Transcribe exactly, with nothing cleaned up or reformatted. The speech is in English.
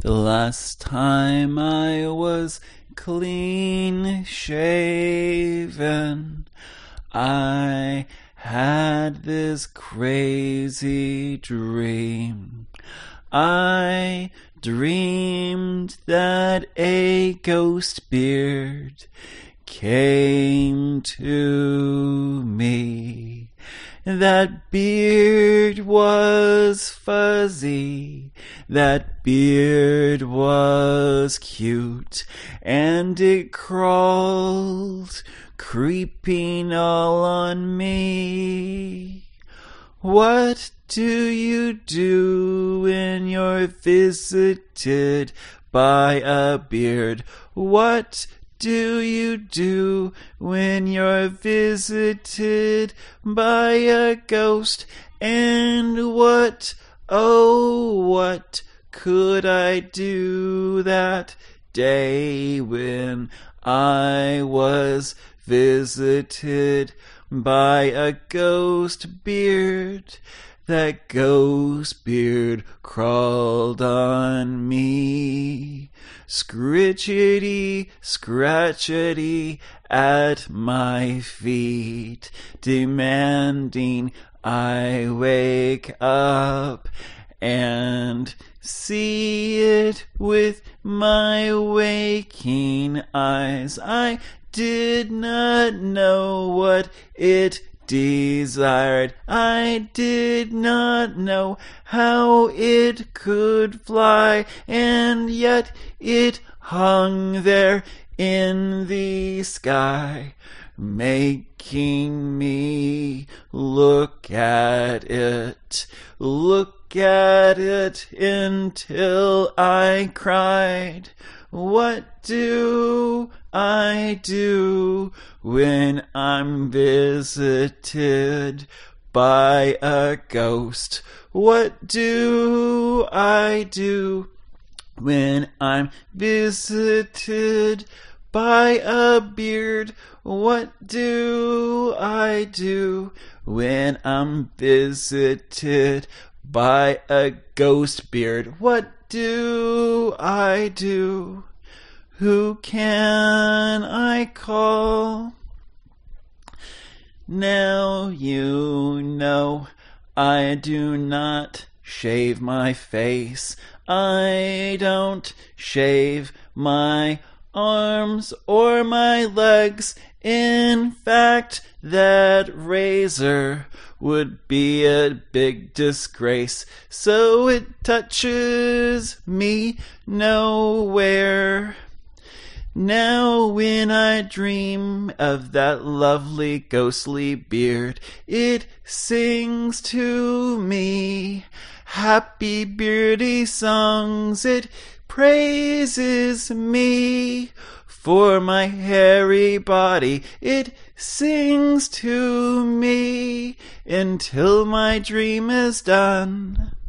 The last time I was clean shaven, I had this crazy dream. I dreamed that a ghost beard came to me. That beard was fuzzy, that beard was cute, and it crawled, creeping all on me. What do you do when you're visited by a beard? What do you do when you're visited by a ghost? And what, oh, what could I do that day when I was visited by a ghost beard? That ghost beard crawled on me, scritchety, scratchety at my feet, demanding I wake up and see it with my waking eyes. I did not know what it desired. I did not know how it could fly, and yet it hung there in the sky, making me look at it, look at it until I cried. What do I do when I'm visited by a ghost? What do I do when I'm visited by a beard? What do I do when I'm visited by a ghost beard? What do I do? Who can I call? Now you know I do not shave my face. I don't shave my arms or my legs. In fact, that razor would be a big disgrace, so it touches me nowhere. Now when I dream of that lovely ghostly beard, it sings to me happy beardy songs. It praises me for my hairy body. It sings to me until my dream is done.